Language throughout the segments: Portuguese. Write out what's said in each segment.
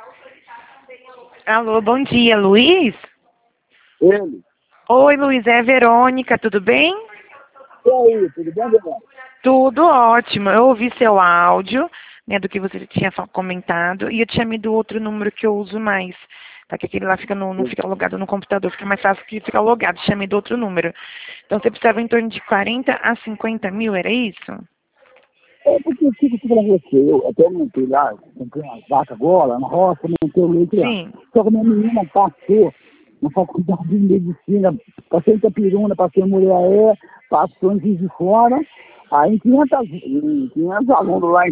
Alô, bom dia, Luiz? Ele. Oi, Luiz, é a Verônica, tudo bem? E aí, tudo bem, Verônica? Tudo ótimo. Eu ouvi seu áudio, né, do que você tinha comentado, e eu te chamei do outro número que eu uso mais. Tá, que aquele lá fica não fica logado no computador, fica mais fácil que ficar logado. Te chamei do outro número. Então você precisava em torno de 40 a 50 mil, era isso? É porque eu fico falando você, eu até montei lá, comprei umas vacas agora, na roça, montei o leite lá. Sim. Só que a minha menina passou na faculdade de medicina, passei em Itapiruna, passei em Muriaé, passou em Juiz de Fora, aí em 500 alunos lá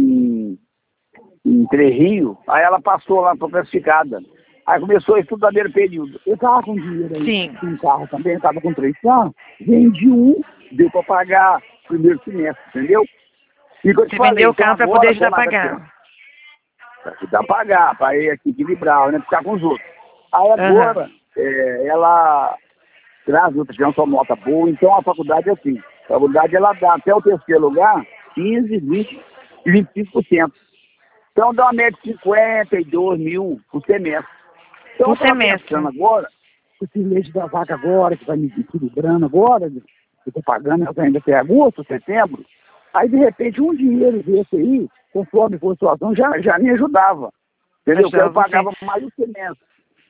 em Três Rios, aí ela passou lá para classificada. Aí começou a estudar primeiro período. Eu estava com dinheiro aí, Sim. tinha um carro também, estava com 3 carros, vendi um, deu para pagar o primeiro semestre, entendeu? E que eu te Você falei, vendeu o então carro para agora, poder ajudar a como pagar. para ajudar a pagar, para ir aqui equilibrar, né? Ficar com os outros. Aí Aham. agora, ela traz outra, já sua nota boa, então a faculdade é assim. A faculdade ela dá até o terceiro lugar 15, 20 e 25%. Então dá uma média de 52 mil por semestre. Então eu Por estava semestre. pensando agora, esse leite da vaca agora, que vai me equilibrando agora, eu estou pagando ainda até agosto, setembro, aí de repente um dinheiro desse aí, conforme for a situação, já me ajudava. Entendeu? Porque eu Ajudava você. pagava mais o semestre.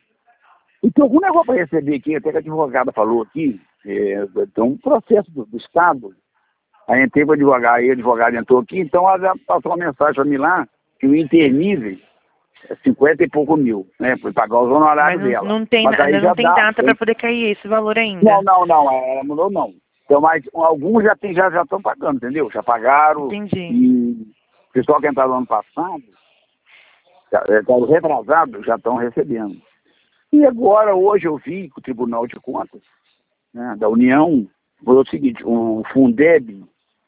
E tem algum negócio para receber aqui, até que a advogada falou aqui, tem um processo do Estado, aí entrei para advogar, aí o advogado entrou aqui, então ela já passou uma mensagem para mim lá, que o internível é 50 e pouco mil, né? Para pagar os honorários Mas dela. não tem, Mas aí ainda já não tem dá. data para poder cair esse valor ainda. Não, ela mudou não. Então, mas alguns já estão pagando, entendeu? Já pagaram. Entendi. E o pessoal que entraram no ano passado, estavam retrasados, já estão recebendo. E agora, hoje eu vi que o Tribunal de Contas, né, da União falou o seguinte, o Fundeb,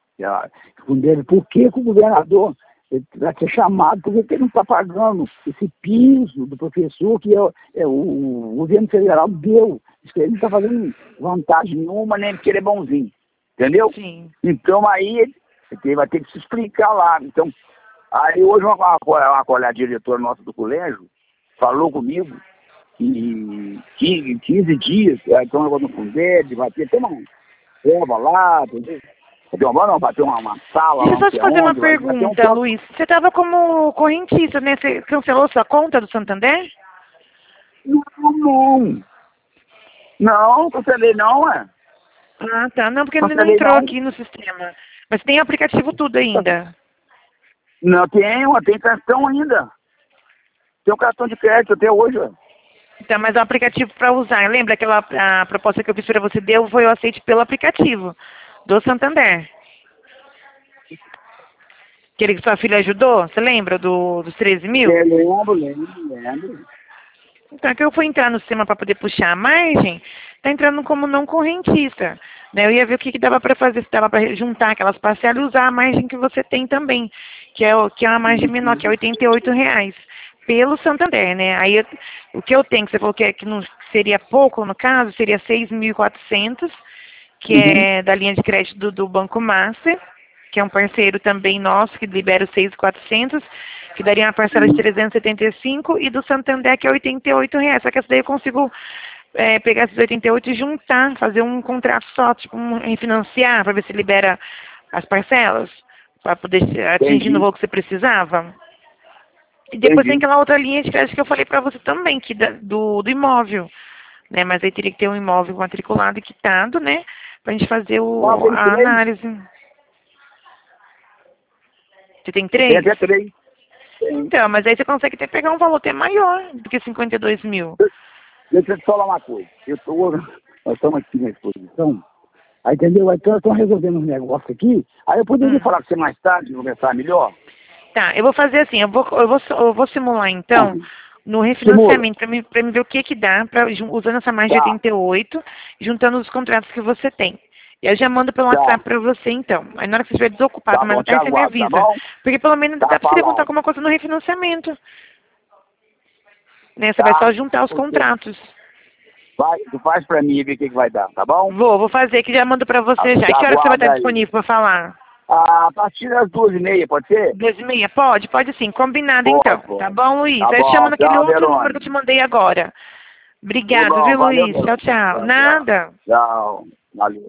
por que que o governador vai ser chamado, por que que ele não está pagando esse piso do professor que o governo federal deu? Diz que ele não está fazendo vantagem nenhuma, nem porque ele é bonzinho, entendeu? Sim. Então aí ele vai ter que se explicar lá. Então, aí hoje uma colega diretora nossa do colégio falou comigo que 15 dias, então eu vou no Fundeb, vai ter uma prova lá, entendeu? Vai ter uma sala Deixa eu lá, não só te sei fazer uma onde, vai ter pergunta, Luiz. Você estava como correntista, né? Você cancelou sua conta do Santander? Não, cancelei não, Ah, tá. Não, porque ele não cancelei entrou não. aqui no sistema. Mas tem aplicativo tudo ainda. Não, tem cartão ainda. Tem um cartão de crédito até hoje, ué. Então, mas é um aplicativo para usar. Lembra aquela a proposta que eu fiz para você deu foi o aceite pelo aplicativo do Santander. Aquele que sua filha ajudou? Você lembra dos 13 mil? Lembro. Então, é que eu fui entrar no sistema para poder puxar a margem, tá entrando como não correntista. Né? Eu ia ver o que dava para fazer, se dava para juntar aquelas parcelas e usar a margem que você tem também, que é uma margem menor, que é R$ 88 pelo Santander, né? Aí o que eu tenho, que você falou que não seria pouco no caso, seria 6.400, que é da linha de crédito do Banco Master, que é um parceiro também nosso, que libera os 6.400, que daria uma parcela de 375, e do Santander, que é R$ 88. Só que essa daí eu consigo pegar esses 88 e juntar, fazer um contrato só, tipo, refinanciar, para ver se libera as parcelas, para poder atingir no valor que você precisava. E depois tem aquela outra linha de crédito que eu falei para você também, que do imóvel, né? Mas aí teria que ter um imóvel matriculado e quitado, né? Pra gente fazer a análise. Você tem 3? Tem até 3. Então, mas aí você consegue até pegar um valor até maior do que 52 mil. Deixa eu te falar uma coisa. Nós estamos aqui na exposição, aí, entendeu? Então, estão resolvendo uns negócios aqui, aí eu poderia falar com você mais tarde, conversar melhor? Tá, eu vou fazer assim, eu vou simular então no refinanciamento para me ver o que dá usando essa margem de 88, juntando os contratos que você tem. E eu já mando pelo WhatsApp para você então. Aí na hora que você estiver desocupado, mais tarde você me avisa. Tá bom? Porque pelo menos dá para você contar com uma coisa no refinanciamento. Né? Você vai só juntar os contratos. Tu faz para mim e ver o que vai dar, tá bom? Vou fazer que já mando para você já. Que hora que você vai estar disponível para falar? A partir das 2h30, pode ser? 2h30? Pode sim. Combinado, Pode, então. pode. Tá bom, Luiz? Tá Aí bom, chama naquele tchau, outro Verônica. número que eu te mandei agora. Tá Obrigado, bom, viu, valeu, Luiz? Tchau, Verônica. tchau. Tchau, tchau. Nada. Tchau, valeu.